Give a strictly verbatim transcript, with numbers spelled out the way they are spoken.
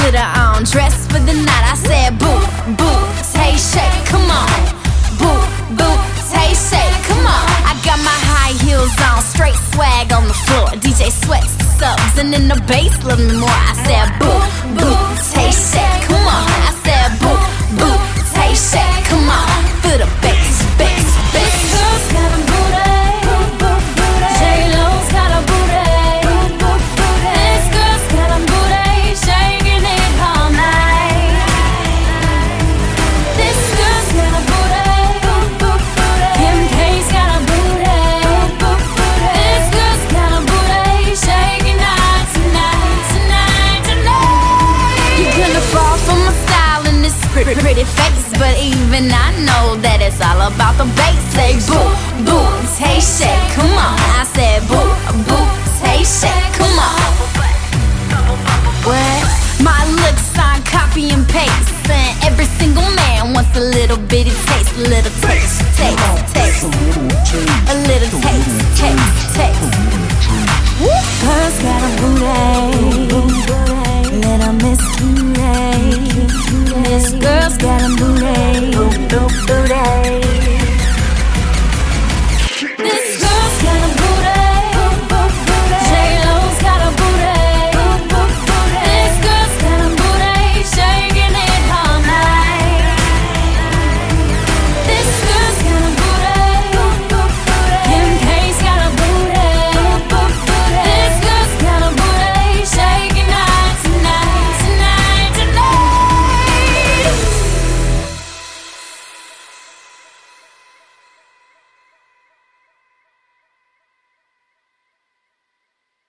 put her on, dressed for the night. I said, boo, boo, tay shake, come on. Boo, boo, tay shake, come on. I got my high heels on, straight swag on the floor. D J sweats the subs, and then the bass love me more. I said, boo, boo, tay shake, come on. I said, boo, boo, tay shake, come on. Feel the bass, bass, bass. This girl's got a booty. J-Lo's got a booty. This girl's got a booty, shaking it all night. This girl's got a booty. Kim K's got a booty. This girl's got a booty, shaking out tonight, tonight, tonight. You're gonna fall for my style and this pretty, pretty face, but even I know that it's all about the bass. Say boo, boo, tay shake, come on. I said boo.